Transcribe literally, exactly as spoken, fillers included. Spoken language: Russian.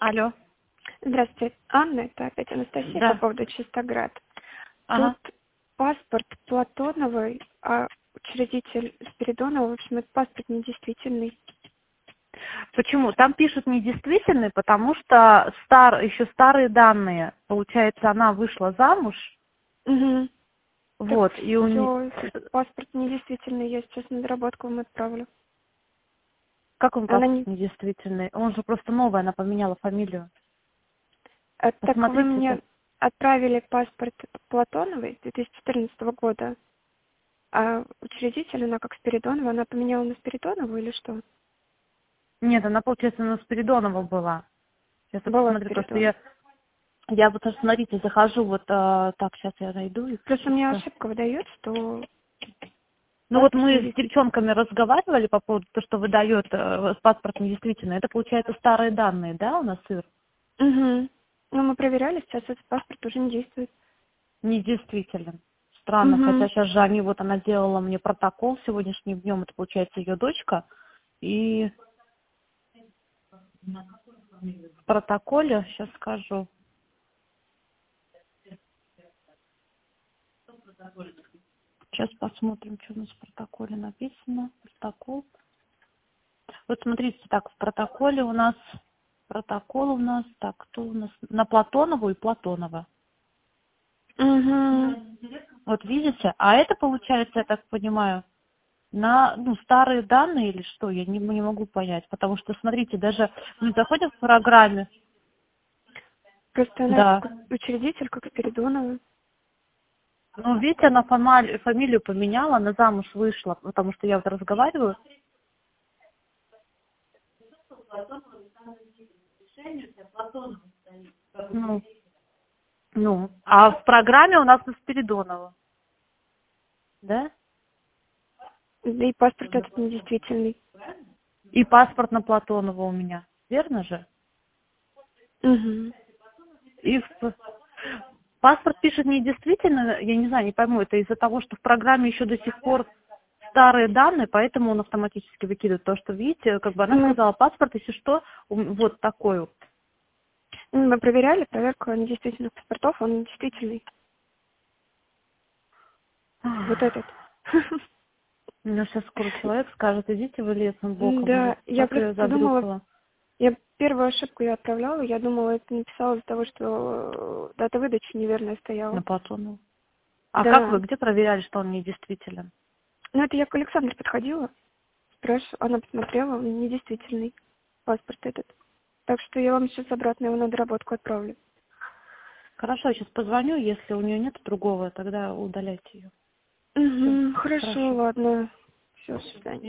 Алло. Здравствуйте, Анна, это опять Анастасия по Да. поводу Чистоград. Тут Ага. паспорт Платоновой, а учредитель Спиридонова, в общем, этот паспорт недействительный. Почему? Там пишут недействительный, потому что стар, еще старые данные. Получается, она вышла замуж. Угу. Так Вот. И у не... все, паспорт недействительный, я сейчас на доработку вам отправлю. Как он Она паспорт не... недействительный? Он же просто новый, она поменяла фамилию. а, так вы Посмотрите мне это. отправили паспорт Платоновой две тысячи четырнадцатого года, а учредитель, она как Спиридонова, она поменяла на Спиридонову или что? Нет, она, получается, на Спиридонова была. Сейчас я Была посмотрю, просто Спиридонова. я... Я вот, смотрите, захожу, вот, а, так, сейчас я найду и Просто у меня просто... ошибка выдает, что Ну вот паспорт мы с недействительный. девчонками разговаривали по поводу того, что выдает э, паспорт недействительно. Это, получается, старые данные, да, у нас, Ир? Угу. Ну, мы проверяли, сейчас этот паспорт уже не действует. Недействителен. Странно, хотя Угу. сейчас же они, вот она делала мне протокол сегодняшним днем, это, получается, ее дочка, и в протоколе, сейчас скажу, сейчас посмотрим, что у нас в протоколе написано, протокол. Вот смотрите, так, в протоколе у нас, протокол у нас, так, кто у нас, на Платонову и Платонова. Угу. Вот видите, а это получается, я так понимаю, на ну, старые данные или что, я не, не могу понять, потому что, смотрите, даже мы заходим в программе, Просто она да, как учредитель, как Спиридонова. ну, видите, она фамилию, фамилию поменяла, она замуж вышла, потому что я вот разговариваю, ну, ну, а в программе у нас на Спиридонова, да, Да и паспорт этот недействительный. и паспорт на Платонова у меня, верно же? Угу. И в... паспорт пишет недействительно, я не знаю, не пойму, это из-за того, что в программе еще до сих пор старые данные, поэтому он автоматически выкидывает то, что, видите, как бы она Мы, сказала, паспорт, если что, ум- вот такой вот. мы проверяли, проверка недействительных паспортов, он недействительный. Вот этот. У меня сейчас скоро человек скажет, идите вы лесом боком, Да, говорит, я так ее просто думала, задрюкала я первую ошибку я отправляла, я думала, это написала из-за того, что дата выдачи неверная на стояла. Платонову. А как Да. вы, где проверяли, что он недействителен? Ну, это я к Александре подходила, спрашивала, она посмотрела, он недействительный паспорт этот. Так что я вам сейчас обратно его на доработку отправлю. Хорошо, я сейчас позвоню, если у нее нет другого, тогда удаляйте ее. Все, Угу, хорошо, хорошо. ладно. Все, до свидания.